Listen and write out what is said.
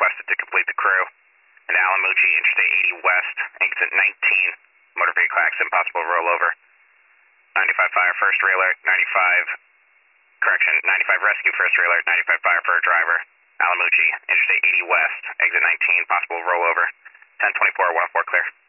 requested to complete the crew. And Alamucci, Interstate 80 West, exit 19, motor vehicle accident, possible rollover. 95 fire, first rail alert, 95 rescue, first rail alert, 95 fire for a driver. Alamucci, Interstate 80 West, exit 19, possible rollover. 1024, 104 clear.